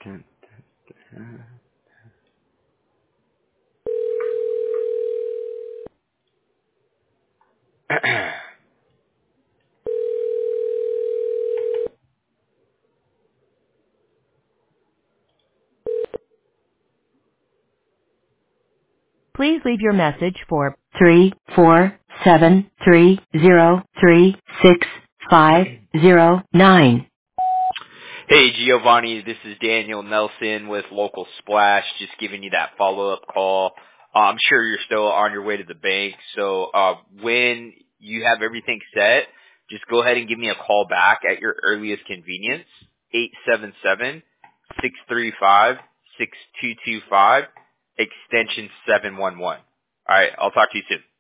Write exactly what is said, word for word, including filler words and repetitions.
Please leave your message for three four seven three zero three six five zero nine. Hey, Giovanni, this is Daniel Nelson with Local Splash, just giving you that follow-up call. Uh, I'm sure you're still on your way to the bank, so uh, when you have everything set, just go ahead and give me a call back at your earliest convenience, eight seven seven, six three five, six two two five, extension seven one one. All right, I'll talk to you soon.